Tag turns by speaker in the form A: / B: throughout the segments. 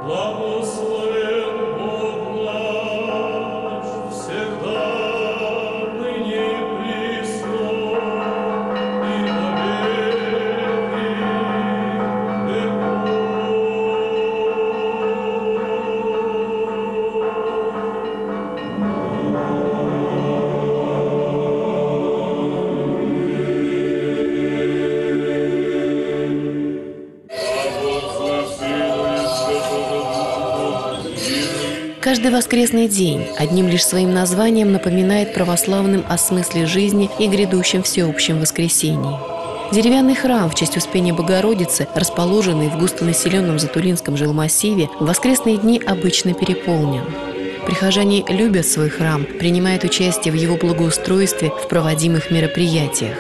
A: Каждый воскресный день одним лишь своим названием напоминает православным о смысле жизни и грядущем всеобщем воскресении. Деревянный храм в честь Успения Богородицы, расположенный в густонаселенном Затулинском жилмассиве, в воскресные дни обычно переполнен. Прихожане любят свой храм, принимают участие в его благоустройстве, в проводимых мероприятиях.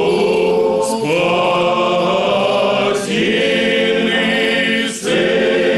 B: Спасительный Сын.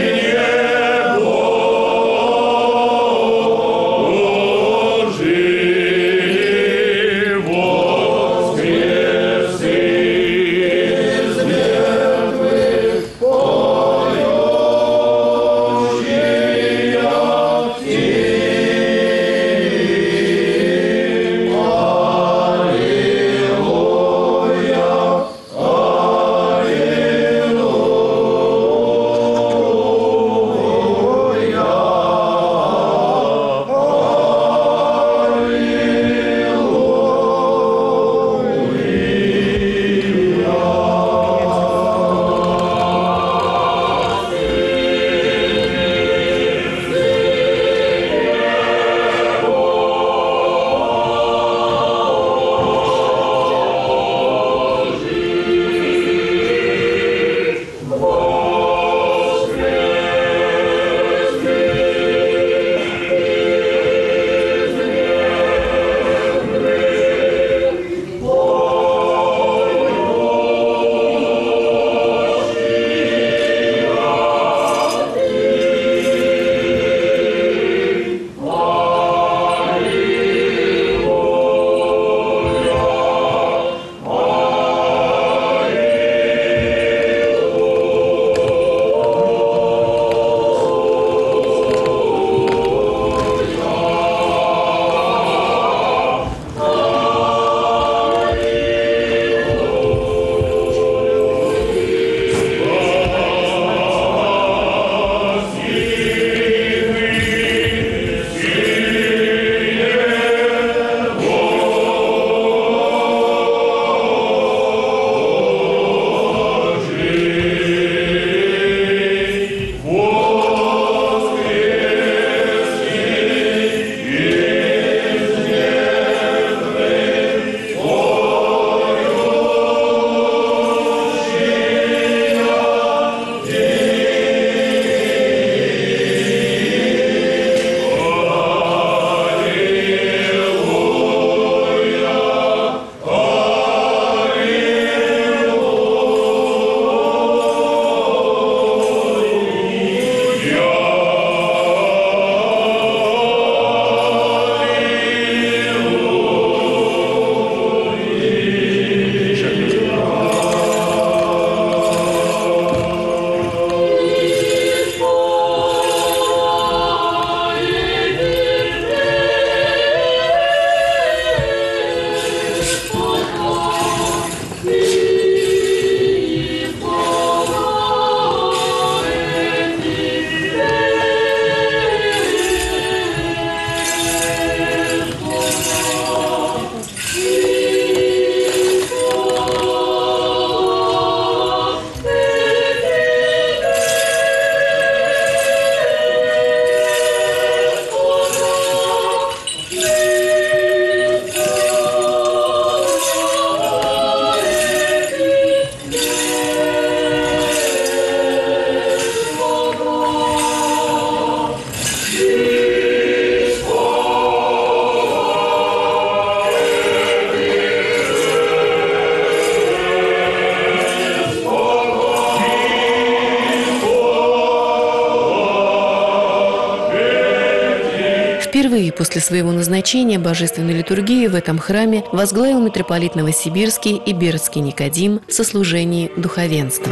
A: Впервые после своего назначения божественной литургии в этом храме возглавил митрополит Новосибирский и Бердский Никодим в сослужении духовенства.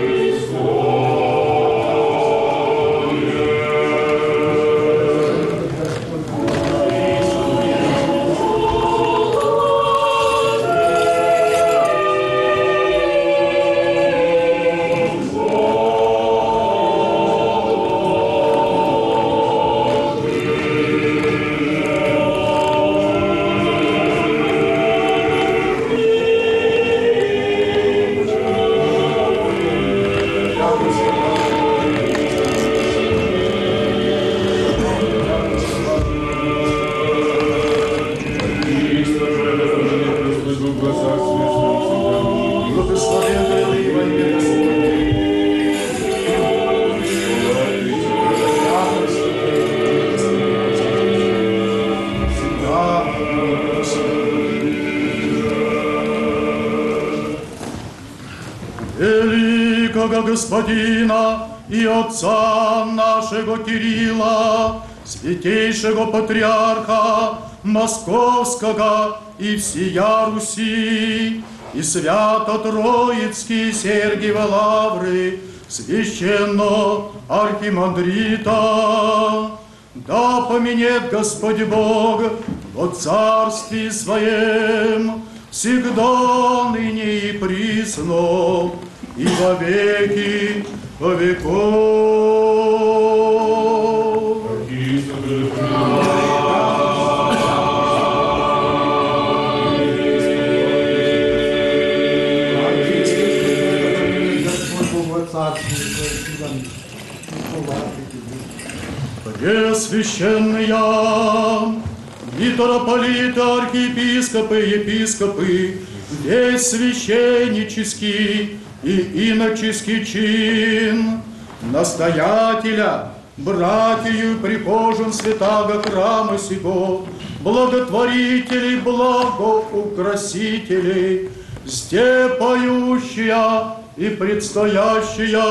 B: Великого Господина и Отца нашего Кирилла, святейшего Патриарха Московского и всея Руси, и Свято-Троицкие Сергиевы Лавры, священно архимандрита, да поменет Господь Бог во Царстве Своем, всегда, ныне и присно, и во веки веков. Пресвященные митрополиты, архиепископы, епископы, весь священнический и иноческий чин, настоятеля, братью прихожан святаго храма сего, благотворителей, благоукрасителей, сте поющая и предстоящая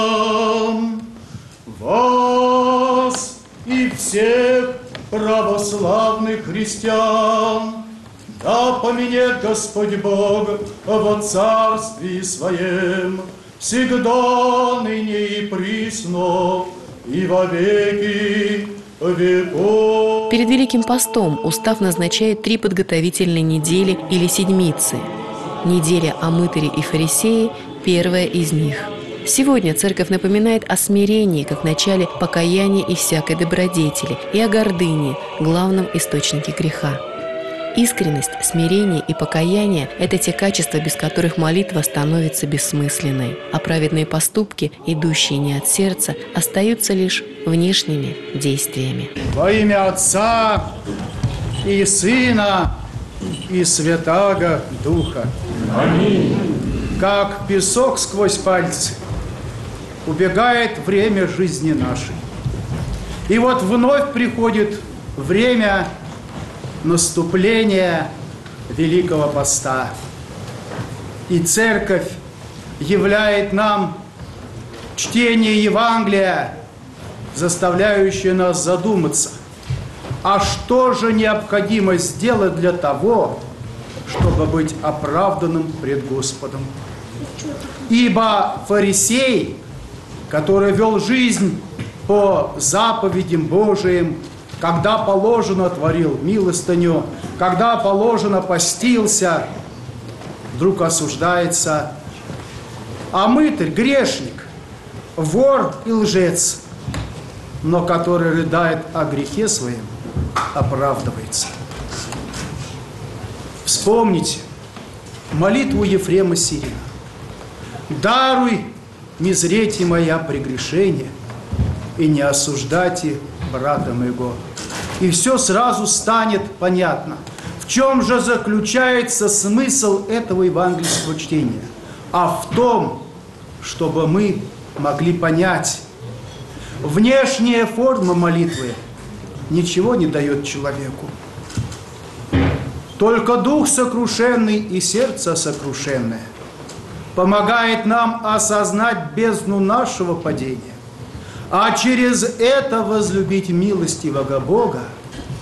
B: вас и всех православных христиан, да поменет Господь Бог во Царстве Своем, всегда, ныне и присно, и во веки веков.
A: Перед Великим постом устав назначает 3 подготовительные недели или седмицы. Неделя о мытаре и фарисее – первая из них. Сегодня Церковь напоминает о смирении, как начале покаяния и всякой добродетели, и о гордыне, главном источнике греха. Искренность, смирение и покаяние – это те качества, без которых молитва становится бессмысленной, а праведные поступки, идущие не от сердца, остаются лишь внешними действиями.
B: Во имя Отца и Сына и Святаго Духа. Аминь. Как песок сквозь пальцы убегает время жизни нашей. И вот вновь приходит время наступления Великого Поста. И Церковь являет нам чтение Евангелия, заставляющее нас задуматься, а что же необходимо сделать для того, чтобы быть оправданным пред Господом. Ибо фарисей, который вел жизнь по заповедям Божиим, когда положено творил милостыню, когда положено постился, вдруг осуждается. А мытарь, грешник, вор и лжец, но который рыдает о грехе своем, оправдывается. Вспомните молитву Ефрема Сирина. «Даруй, мизрете моя, прегрешение, и не осуждайте брата моего». И все сразу станет понятно. В чем же заключается смысл этого евангельского чтения? А в том, чтобы мы могли понять, внешняя форма молитвы ничего не дает человеку. Только дух сокрушенный и сердце сокрушенное помогает нам осознать бездну нашего падения, а через это возлюбить милостивого Бога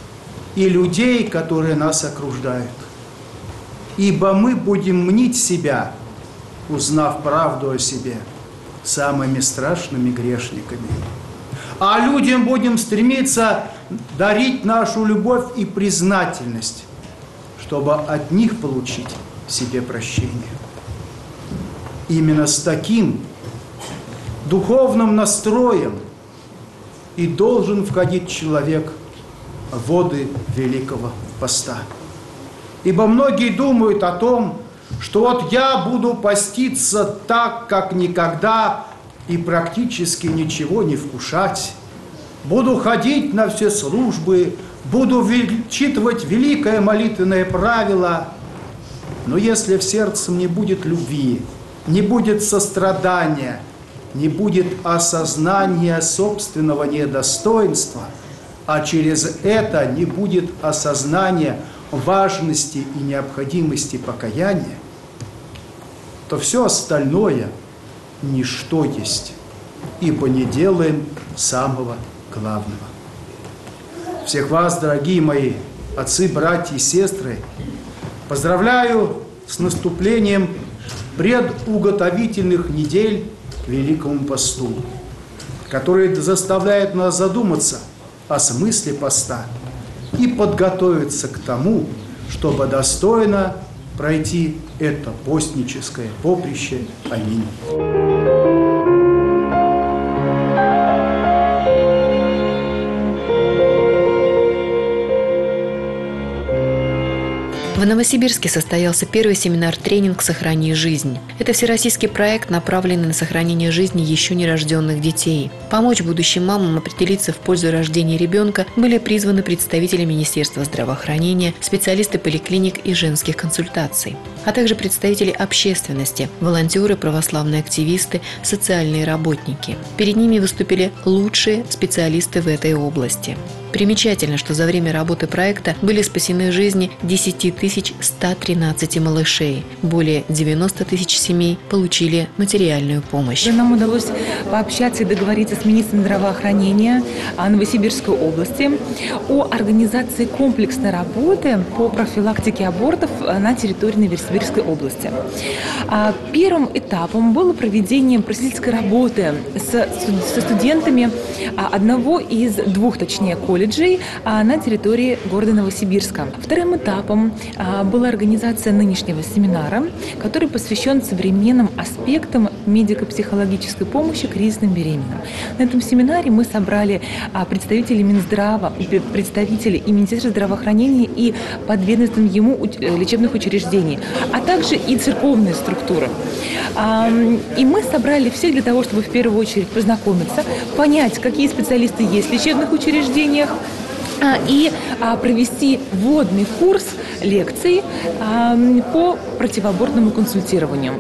B: и людей, которые нас окружают. Ибо мы будем мнить себя, узнав правду о себе, самыми страшными грешниками. А людям будем стремиться дарить нашу любовь и признательность, чтобы от них получить себе прощение. Именно с таким духовным настроем и должен входить человек в воды Великого Поста. Ибо многие думают о том, что вот я буду поститься так, как никогда, и практически ничего не вкушать. Буду ходить на все службы, буду вычитывать великое молитвенное правило. Но если в сердце не будет любви, не будет сострадания, не будет осознания собственного недостоинства, а через это не будет осознания важности и необходимости покаяния, то все остальное ничто есть, ибо не делаем самого главного. Всех вас, дорогие мои отцы, братья и сестры, поздравляю с наступлением предуготовительных недель к Великому Посту, которые заставляют нас задуматься о смысле поста и подготовиться к тому, чтобы достойно пройти это постническое поприще. Аминь.
A: В Новосибирске состоялся первый семинар-тренинг «Сохрани жизнь». Это всероссийский проект, направленный на сохранение жизни еще нерожденных детей. Помочь будущим мамам определиться в пользу рождения ребенка были призваны представители Министерства здравоохранения, специалисты поликлиник и женских консультаций, а также представители общественности, волонтеры, православные активисты, социальные работники. Перед ними выступили лучшие специалисты в этой области. Примечательно, что за время работы проекта были спасены жизни 10 113 малышей. Более 90 тысяч семей получили материальную помощь.
C: Нам удалось пообщаться и договориться с министром здравоохранения Новосибирской области о организации комплексной работы по профилактике абортов на территории Новосибирской области. Первым этапом было проведение просветительской работы со студентами одного из двух, точнее, колледжей на территории города Новосибирска. Вторым этапом была организация нынешнего семинара, который посвящен современным аспектам медико-психологической помощи кризисным беременным. На этом семинаре мы собрали представителей Минздрава, представителей и Министерства здравоохранения и подведомственных ему лечебных учреждений, а также и церковные структуры. И мы собрали всех для того, чтобы в первую очередь познакомиться, понять, какие специалисты есть в лечебных учреждениях, и провести вводный курс лекций по противоабортному консультированию.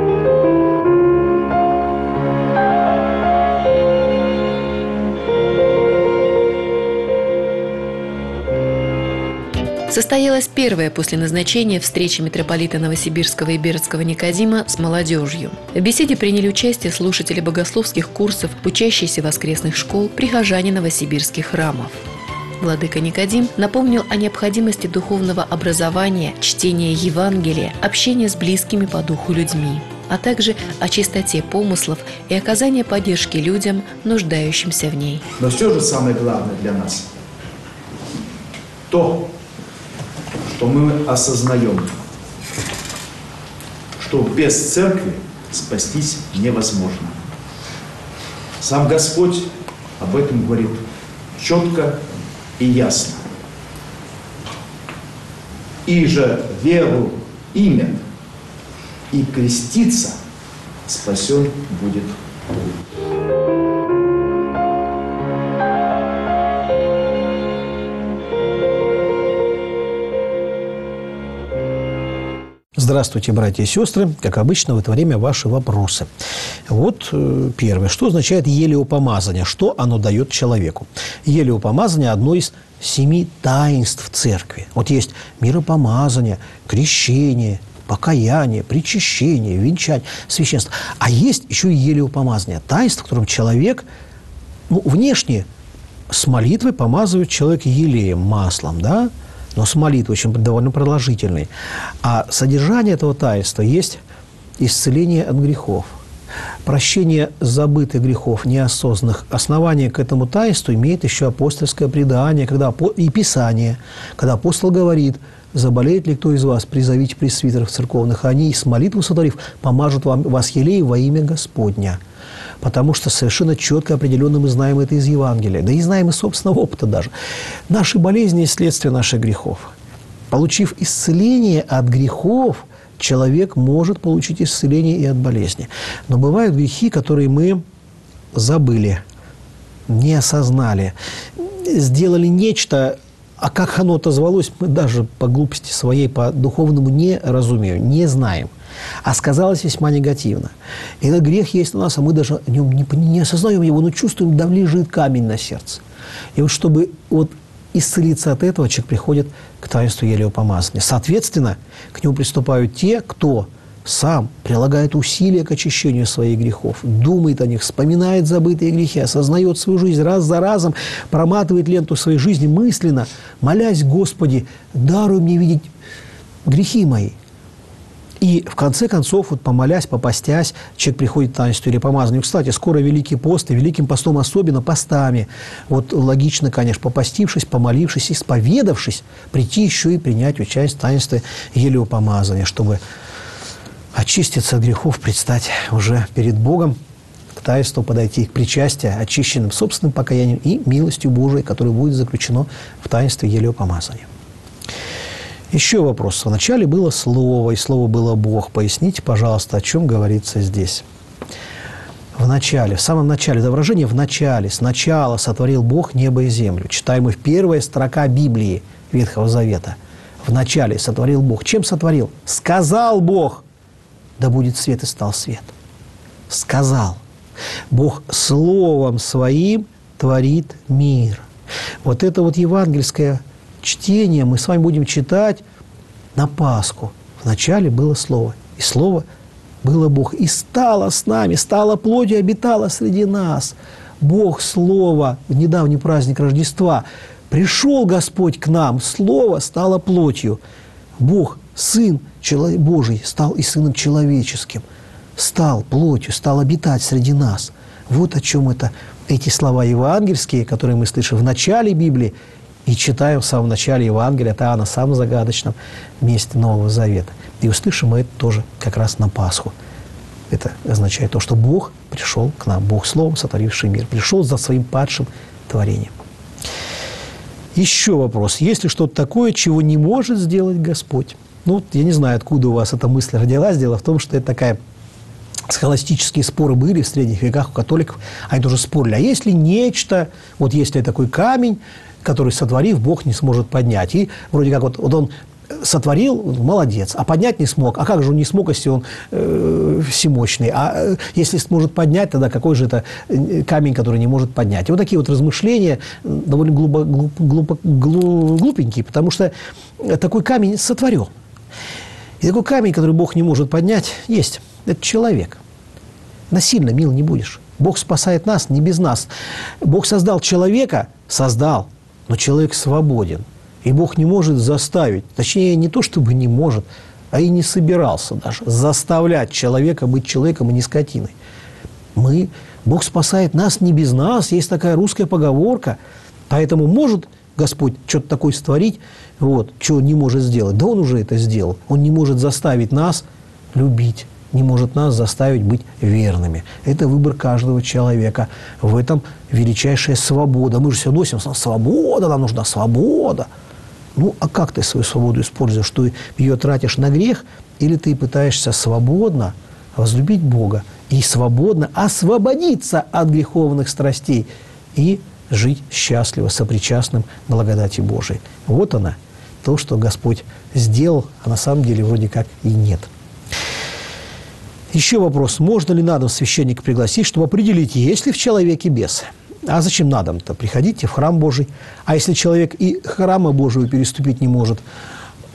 A: Состоялась первая после назначения встреча митрополита Новосибирского и Бердского Никодима с молодежью. В беседе приняли участие слушатели богословских курсов, учащиеся воскресных школ, прихожане новосибирских храмов. Владыка Никодим напомнил о необходимости духовного образования, чтения Евангелия, общения с близкими по духу людьми, а также о чистоте помыслов и оказания поддержки людям, нуждающимся в ней.
B: Но все же самое главное для нас – то, что мы осознаем, что без церкви спастись невозможно. Сам Господь об этом говорит четко и ясно. И же веру имя и креститься спасен будет.
D: Здравствуйте, братья и сестры. Как обычно, в это время ваши вопросы. Вот первое. Что означает елеопомазание? Что оно дает человеку? Елеопомазание – одно из 7 таинств церкви. Вот есть миропомазание, крещение, покаяние, причащение, венчание, священство. А есть еще и елеопомазание – таинство, в котором человек внешне с молитвой помазывают человека елеем, маслом, да? Но с молитвой очень довольно продолжительной. А содержание этого таинства есть исцеление от грехов, прощение забытых грехов, неосознанных. Основание к этому таинству имеет еще апостольское предание и Писание, когда апостол говорит: «Заболеет ли кто из вас, призовите пресвитеров церковных, они, с молитву сотворив, помажут вас елеем во имя Господня». Потому что совершенно четко определенно мы знаем это из Евангелия, да и знаем из собственного опыта даже. Наши болезни – следствие наших грехов. Получив исцеление от грехов, человек может получить исцеление и от болезни. Но бывают грехи, которые мы забыли, не осознали, сделали нечто, а как оно отозвалось, мы даже по глупости своей, по духовному неразумению не знаем. А сказалось весьма негативно. И этот грех есть у нас, а мы даже о нем не осознаем его, но чувствуем, да лежит камень на сердце. И вот чтобы исцелиться от этого, человек приходит к таинству елеопомазания. Соответственно, к нему приступают те, кто сам прилагает усилия к очищению своих грехов, думает о них, вспоминает забытые грехи, осознает свою жизнь раз за разом, проматывает ленту своей жизни мысленно, молясь: «Господи, даруй мне видеть грехи мои». И в конце концов, помолясь, попастясь, человек приходит к таинству елеопомазания. Кстати, скоро Великий пост, и Великим постом особенно, постами. Логично, конечно, попастившись, помолившись, исповедавшись, прийти еще и принять участие в таинстве елеопомазания, чтобы очиститься от грехов, предстать уже перед Богом, к таинству подойти, к причастию, очищенным собственным покаянием и милостью Божией, которая будет заключена в таинстве елеопомазания. Еще вопрос. Вначале было Слово, и Слово было Бог. Поясните, пожалуйста, о чем говорится здесь. В начале, в самом начале, это выражение «в начале», «сначала сотворил Бог небо и землю». Читаем мы в первая строка Библии Ветхого Завета. В начале сотворил Бог. Чем сотворил? Сказал Бог: «Да будет свет», и стал свет. Сказал. Бог Словом Своим творит мир. Вот это евангельское чтение мы с вами будем читать на Пасху. Вначале было Слово, и Слово было Бог, и стало с нами, стало плотью, обитало среди нас. Бог Слово, в недавний праздник Рождества, пришел Господь к нам, Слово стало плотью. Бог, Сын Божий, стал и Сыном человеческим, стал плотью, стал обитать среди нас. Вот о чем эти слова евангельские, которые мы слышим в начале Библии, и читаем в самом начале Евангелия от Иоанна, в самом загадочном месте Нового Завета. И услышим мы это тоже как раз на Пасху. Это означает то, что Бог пришел к нам, Бог Словом, сотворивший мир, пришел за своим падшим творением. Еще вопрос. Есть ли что-то такое, чего не может сделать Господь? Я не знаю, откуда у вас эта мысль родилась. Дело в том, что это такая... Схоластические споры были в средних веках у католиков. Они тоже спорили. А есть ли нечто, есть ли такой камень, который, сотворив, Бог не сможет поднять? И вроде как он сотворил, молодец, а поднять не смог. А как же он не смог, если он всемощный? А если сможет поднять, тогда какой же это камень, который не может поднять? И такие размышления довольно глупенькие, потому что такой камень сотворен. И такой камень, который Бог не может поднять, есть. Это человек. Насильно мил не будешь. Бог спасает нас, не без нас. Бог создал человека, но человек свободен. И Бог не может заставить, точнее, не то чтобы не может, а и не собирался даже заставлять человека быть человеком, и не скотиной. Бог спасает нас не без нас. Есть такая русская поговорка. Поэтому может Господь что-то такое створить, чего не может сделать. Да Он уже это сделал. Он не может заставить нас любить, не может нас заставить быть верными. Это выбор каждого человека. В этом величайшая свобода. Мы же все носим: свобода, нам нужна свобода. А как ты свою свободу используешь? Ты ее тратишь на грех, или ты пытаешься свободно возлюбить Бога и свободно освободиться от греховных страстей и жить счастливо, сопричастным к благодати Божией? Вот она, то, что Господь сделал, а на самом деле вроде как и нет. Еще вопрос. Можно ли на дом священника пригласить, чтобы определить, есть ли в человеке бесы? А зачем на дом-то? Приходите в храм Божий. А если человек и храма Божьего переступить не может,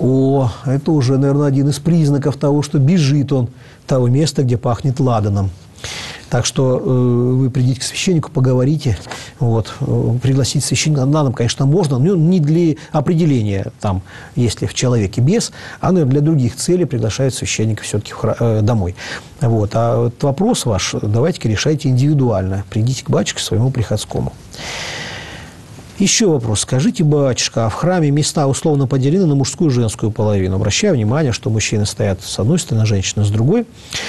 D: это уже, наверное, один из признаков того, что бежит он того места, где пахнет ладаном. Так что вы придите к священнику, поговорите, вот, пригласить священника на дом, конечно, можно, но не для определения, там, если в человеке бес, а для других целей приглашают священника все-таки домой. Вот. А вот вопрос ваш давайте-ка решайте индивидуально. Придите к батюшке своему приходскому. Еще вопрос. Скажите, батюшка, а в храме места условно поделены на мужскую и женскую половину? Обращаю внимание, что мужчины стоят с одной стороны, женщины с другой.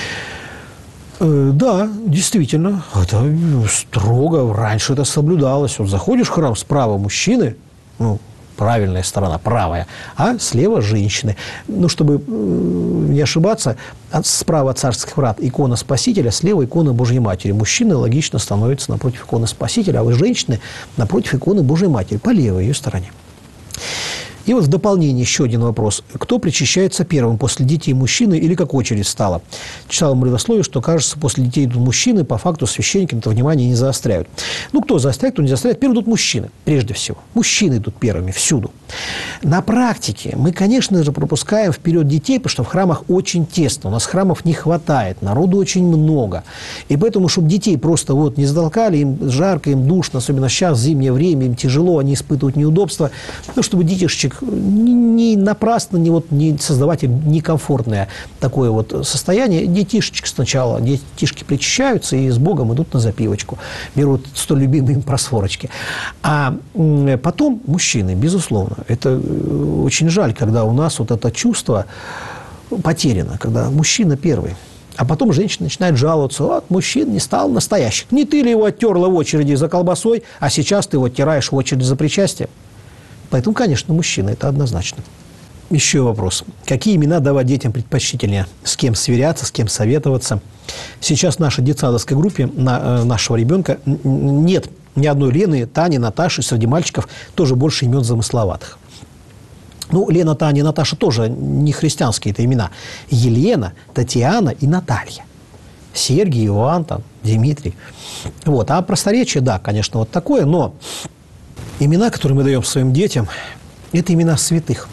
D: Да, действительно, это строго. Раньше это соблюдалось. Вот заходишь в храм, справа мужчины, ну, правильная сторона, правая, а слева женщины. Ну, чтобы не ошибаться, справа царских врат икона Спасителя, слева икона Божьей Матери. Мужчины логично становятся напротив иконы Спасителя, а вы, женщины, напротив иконы Божьей Матери, по левой ее стороне. И вот в дополнение еще один вопрос. Кто причащается первым, после детей мужчины, или как очередь стала? Читал в родословии, что, кажется, после детей идут мужчины, по факту священники это внимание не заостряют. Ну, кто заостряет, кто не заостряет. Первым идут мужчины, прежде всего. Мужчины идут первыми, всюду. На практике мы, конечно же, пропускаем вперед детей, потому что в храмах очень тесно. У нас храмов не хватает, народу очень много. И поэтому, чтобы детей просто вот не затолкали, им жарко, им душно, особенно сейчас, в зимнее время, им тяжело, они испытывают неудобства. Ну, чтобы детишечек не напрасно не создавать некомфортное такое вот состояние. Детишечки сначала, детишки причащаются и с Богом идут на запивочку. Берут столь любимые им просфорочки. А потом мужчины, безусловно. Это очень жаль, когда у нас вот это чувство потеряно, когда мужчина первый. А потом женщина начинает жаловаться: вот, мужчина не стал настоящим. Не ты ли его оттерла в очереди за колбасой, а сейчас ты его оттираешь в очередь за причастие? Поэтому, конечно, мужчина, это однозначно. Еще вопрос. Какие имена давать детям предпочтительнее? С кем сверяться, с кем советоваться? Сейчас в нашей детсадовской группе нашего ребенка нет ни одной Лены, Тани, Наташи. Среди мальчиков тоже больше имен замысловатых. Ну, Лена, Таня и Наташа тоже не христианские это имена. Елена, Татьяна и Наталья. Сергий, Иван, там, Дмитрий. Вот. А просторечие, да, конечно, вот такое, но имена, которые мы даем своим детям, это имена святых.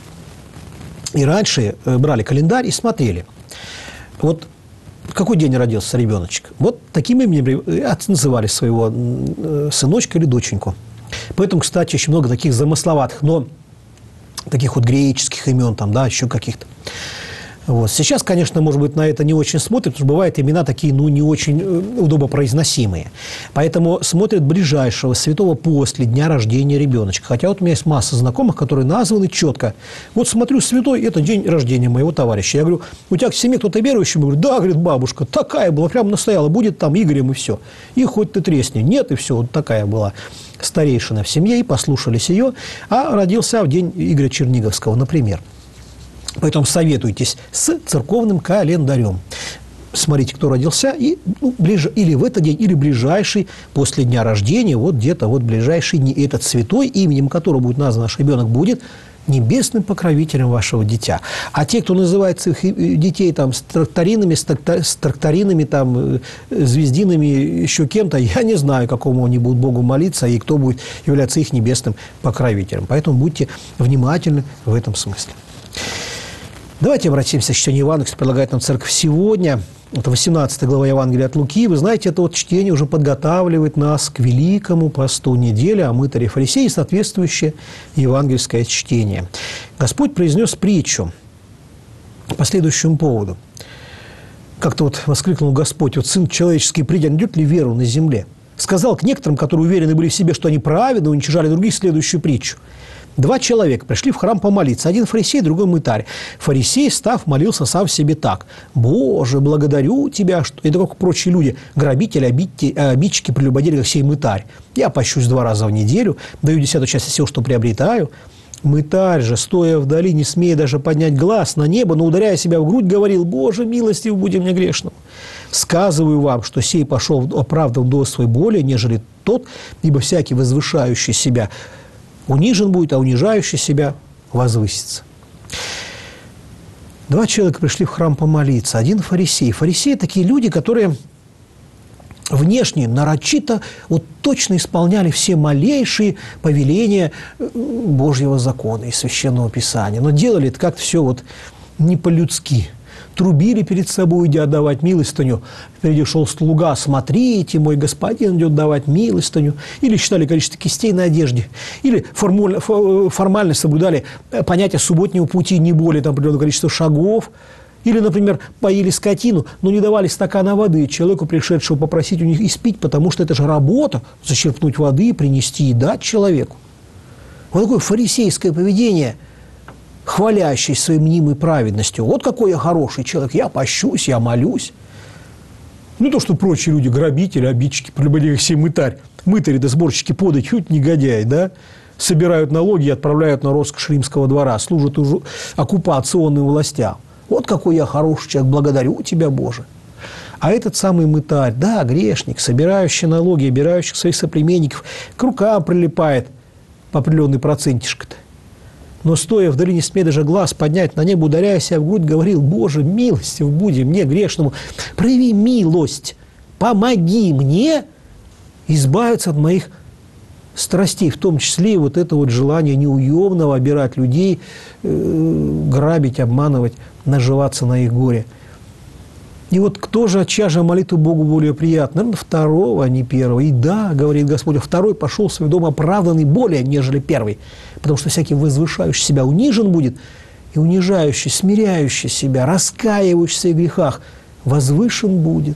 D: И раньше брали календарь и смотрели. Вот в какой день родился ребеночек. Вот таким именем называли своего сыночка или доченьку. Поэтому, кстати, очень много таких замысловатых, но таких вот греческих имен, там, да, еще каких-то. Вот. Сейчас, конечно, может быть, на это не очень смотрят, потому что бывают имена такие, ну, не очень удобопроизносимые. Поэтому смотрят ближайшего святого после дня рождения ребеночка. Хотя вот у меня есть масса знакомых, которые названы четко. Вот смотрю, святой – это день рождения моего товарища. Я говорю: у тебя в семье кто-то верующий? Говорю: да, говорит, бабушка, такая была, прям настояла, будет там Игорем и все. И хоть ты тресни. Нет, и все, вот такая была старейшина в семье, и послушались ее. А родился в день Игоря Черниговского, например. Поэтому советуйтесь с церковным календарем. Смотрите, кто родился, и или в этот день, или ближайший после дня рождения, вот где-то вот ближайший не этот святой, именем которого будет назван наш ребенок, будет небесным покровителем вашего дитя. А те, кто называет своих детей там с тракторинами, там, звездинами, еще кем-то, я не знаю, какому они будут Богу молиться и кто будет являться их небесным покровителем. Поэтому будьте внимательны в этом смысле. Давайте обратимся к чтению Евангелия, что предлагает нам Церковь сегодня. Это 18 глава Евангелия от Луки. Вы знаете, это вот чтение уже подготавливает нас к Великому посту недели, а мытари фарисеи, соответствующее евангельское чтение. Господь произнес притчу по следующему поводу. Как-то вот воскликнул Господь: вот Сын Человеческий, придя, найдет ли веру на земле? Сказал к некоторым, которые уверены были в себе, что они праведны, уничижали других, следующую притчу. 2 человека пришли в храм помолиться. Один фарисей, другой мытарь. Фарисей, став, молился сам себе так: «Боже, благодарю Тебя, что...» Это как прочие люди, грабители, обидчики, прелюбодеи, как сей мытарь. «Я пощусь 2 раза в неделю, даю 10-ю часть всего, что приобретаю». Мытарь же, стоя вдали, не смея даже поднять глаз на небо, но ударяя себя в грудь, говорил: «Боже, милостив будем мне грешному. Сказываю вам, что сей пошел оправдал до свой более, нежели тот, ибо всякий возвышающий себя унижен будет, а унижающий себя возвысится». 2 человека пришли в храм помолиться. Один фарисей. Фарисеи – такие люди, которые внешне, нарочито, вот точно исполняли все малейшие повеления Божьего закона и Священного Писания. Но делали это как-то все вот не по-людски. трубили перед собой, идя отдавать милостыню. Впереди шел слуга: смотрите, мой господин идет давать милостыню. Или считали количество кистей на одежде. Или формально соблюдали понятие субботнего пути не более определенного количества шагов. Или, например, поили скотину, но не давали стакана воды человеку, пришедшему попросить у них испить, потому что это же работа – зачерпнуть воды, принести и дать человеку. Вот такое фарисейское поведение, хвалящееся своей мнимой праведностью. Вот какой я хороший человек, я пощусь, я молюсь. Не то, что прочие люди, грабители, обидчики, прелюбодеи, мытарь. Мытари да сборщики подать, чуть негодяй, да? Собирают налоги и отправляют на роскошь римского двора, служат уже оккупационным властям. Вот какой я хороший человек, благодарю тебя, Боже. А этот самый мытарь, да, грешник, собирающий налоги, обирающий своих соплеменников, к рукам прилипает по определенный процентишко-то. Но, стоя вдали, не смея даже глаз поднять на небо, ударяя себя в грудь, говорил: Боже, милостив буди мне, грешному, прояви милость, помоги мне избавиться от моих страстей, в том числе и вот это вот желание неуемного обирать людей, грабить, обманывать, наживаться на их горе. И вот кто же от чья молитву Богу более приятна? Наверное, второго, а не первого. И да, говорит Господь, второй пошел в свой дом оправданный более, нежели первый. Потому что всякий возвышающий себя унижен будет, и унижающий, смиряющий себя, раскаивающийся в своих грехах, возвышен будет.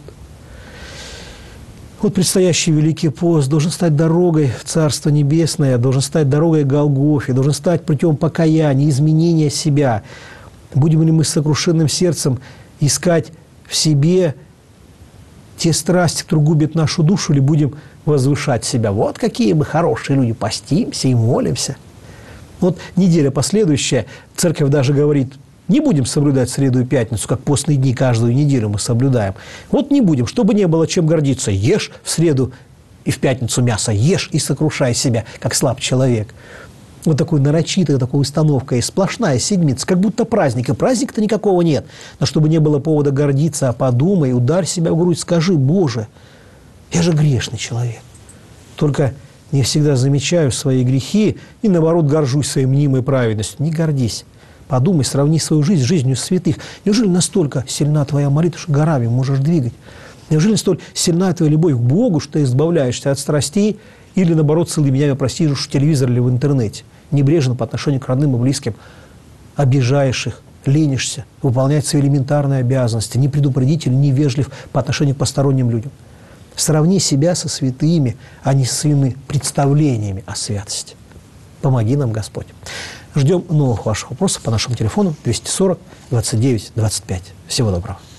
D: Вот предстоящий Великий пост должен стать дорогой в Царство Небесное, должен стать дорогой к Голгофе, должен стать путем покаяния, изменения себя. Будем ли мы с сокрушенным сердцем искать в себе те страсти, которые губят нашу душу, или будем возвышать себя? Вот какие мы хорошие люди, постимся и молимся. Вот неделя последующая, церковь даже говорит: не будем соблюдать среду и пятницу, как постные дни каждую неделю мы соблюдаем. Вот не будем, чтобы не было чем гордиться. Ешь в среду и в пятницу мясо, ешь и сокрушай себя, как слаб человек. Вот такой нарочитая такая установка, и сплошная седмица, как будто праздника. Праздника-то никакого нет. Но чтобы не было повода гордиться, а подумай, ударь себя в грудь, скажи: Боже, я же грешный человек. Только не всегда замечаю свои грехи и, наоборот, горжусь своей мнимой праведностью. Не гордись. Подумай, сравни свою жизнь с жизнью святых. Неужели настолько сильна твоя молитва, что горами можешь двигать? Неужели столь сильна твоя любовь к Богу, что ты избавляешься от страстей, или, наоборот, целыми днями простишь в телевизоре или в интернете? Небрежно по отношению к родным и близким, обижаешь их, ленишься выполнять свои элементарные обязанности, непредупредитель, невежлив по отношению к посторонним людям. Сравни себя со святыми, а не с своими представлениями о святости. Помоги нам, Господь. Ждем новых ваших вопросов по нашему телефону 240 29 25. Всего доброго.